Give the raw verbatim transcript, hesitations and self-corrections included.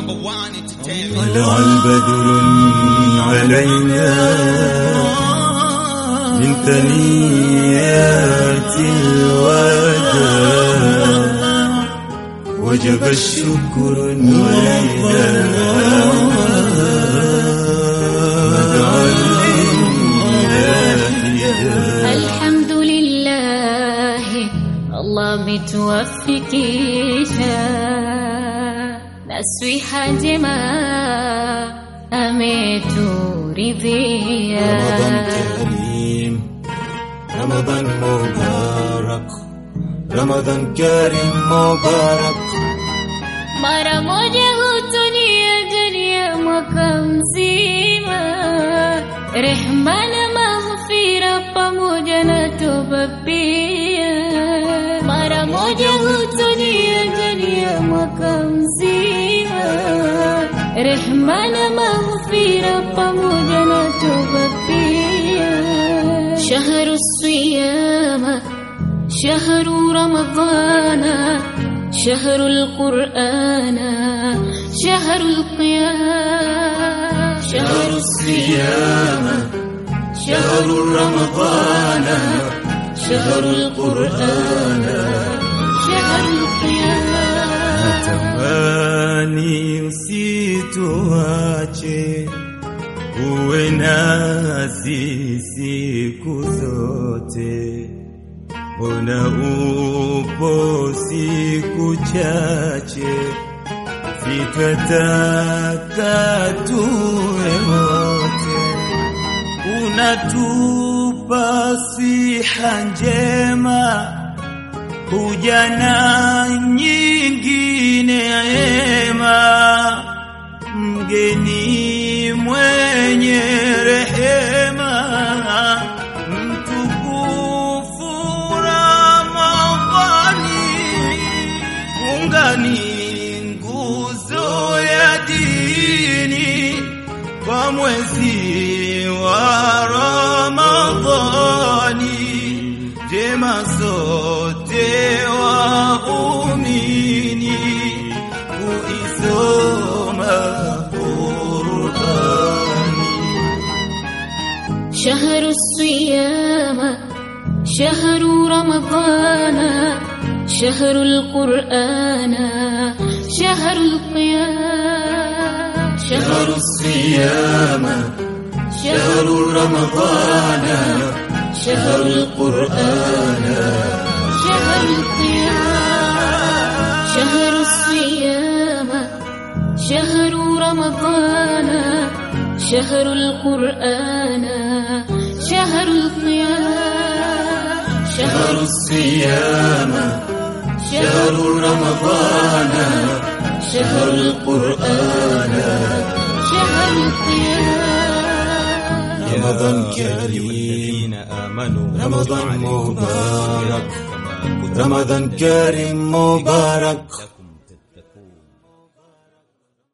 طلع البدر علينا من ثنيات الوداع وجب الشكر الحمد لله الله متوفقisha naswi hajema ameturidhia. Ramadan Karim, Ramadan Mubarak, Ramadan Karim Mubarak. Mara moja hutulia dunia mwaka mzima, rehma na maghfira pamoja na toba pia. Mara moja hutulia dunia mwaka mzima, rehma na maghfira pamoja na toba pia. Shahru siyama, shahru ramadana, شهر القرآن شهر القيام. شهر الصيام شهر رمضان شهر القرآن شهر القيام. natamani usituache uwe nasi siku zote. Mbona upo siku chache, sikataka tuwe wote. Unatupa siha njema, hujana nyingine ema, mgeni mwenye rehema, ni nguzo ya dini kwa mwezi wa Ramadhani. Jema sote waumini kuisoma Qur'ani. Shahru siyama shahru ramadana شهر القرآن شهر القيام. شهر الصيام شهر رمضان شهر القرآن شهر القيام. شهر الصيام شهر رمضان شهر القرآن شهر القيام. شهر الصيام شهر رمضان شهر القرآن شهر القيام. رمضان كريم رمضان مبارك رمضان كريم مبارك.